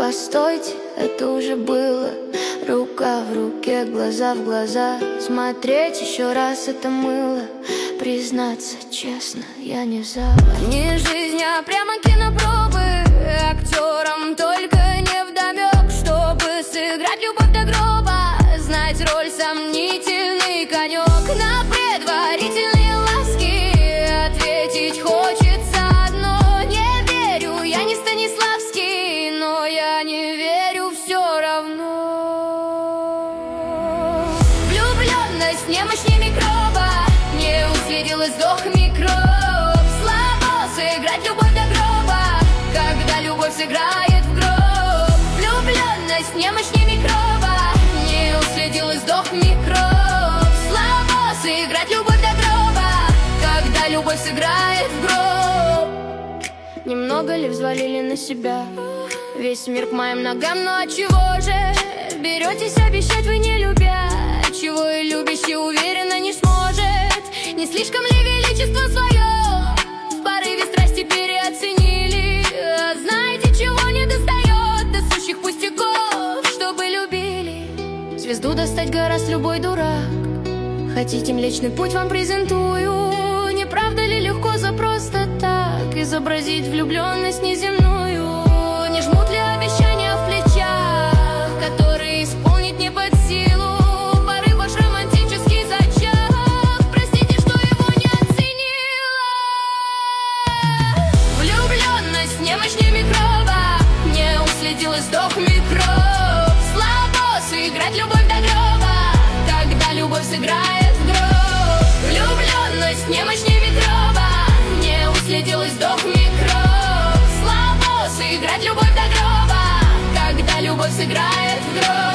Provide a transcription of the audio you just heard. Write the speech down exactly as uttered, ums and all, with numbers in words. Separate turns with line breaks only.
постойте, это уже было. Рука в руке, глаза в глаза. Смотреть еще раз это мыло. Признаться честно, я не за. Не жизнь, а прямо кинопробы. Актерам только не вдомек, чтобы сыграть любовь до гроба. Знать роль сомнительный конек. На предварительные ласки ответить хочется одно. Не верю, я не Станиславский, но я не верю все равно. Влюбленность немощнее микроба. Не уследил и сдох микроб. Слабо сыграть любовь до гроба, когда любовь сыграет в гроб. Влюбленность немощнее микроба. Не уследил и сдох микроб. Слабо сыграть любовь до гроба, когда любовь сыграет в гроб. Немного ли взвалили на себя весь мир к моим ногам? Ну а чего же беретесь обещать вы, не любя? Чего и любящий уверенно не сможет? Не слишком ли величество свое в порыве страсти переоценили? А знаете, чего не достает до сущих пустяков, чтобы любили? Звезду достать гораст любой дурак. Хотите Млечный Путь вам презентую. Не правда ли легко за просто так изобразить влюбленность неземную? Не жмут ли обещания в плечах, которые исполнить не под силу? Порыв ваш романтический зачах, простите, что его не оценила. Влюбленность немощнее микроба. Не уследил и сдох микроб. Слабо сыграть любовь до гроба, когда любовь сыграет в гроб. Влюбленность немощнее микроба. Не уследил и сдох микроб. Слабо сыграть любовь до гроба, когда любовь сыграет в гроб.